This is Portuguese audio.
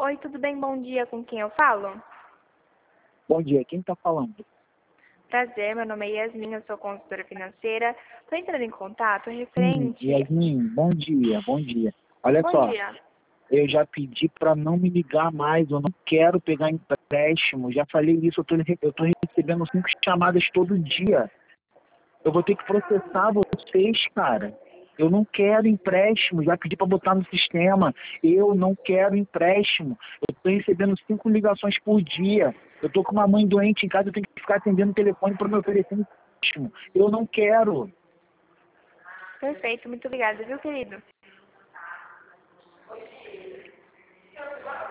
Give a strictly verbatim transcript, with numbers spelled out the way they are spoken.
Oi, tudo bem? Bom dia. Com quem eu falo? Bom dia, quem está falando? Prazer, meu nome é Yasmin, eu sou consultora financeira. Estou entrando em contato Hum, referente... Yasmin, bom dia, bom dia. Olha Bom só, dia. eu já pedi para não me ligar mais, eu não quero pegar empréstimo, já falei isso, eu estou recebendo cinco chamadas todo dia. Eu vou ter que processar vocês, cara. Eu não quero empréstimo, já pedi para botar no sistema. Eu não quero empréstimo. Eu estou recebendo cinco ligações por dia. Eu estou com uma mãe doente em casa, eu tenho que ficar atendendo o telefone para me oferecer empréstimo. Eu não quero. Perfeito, muito obrigada, viu, querido?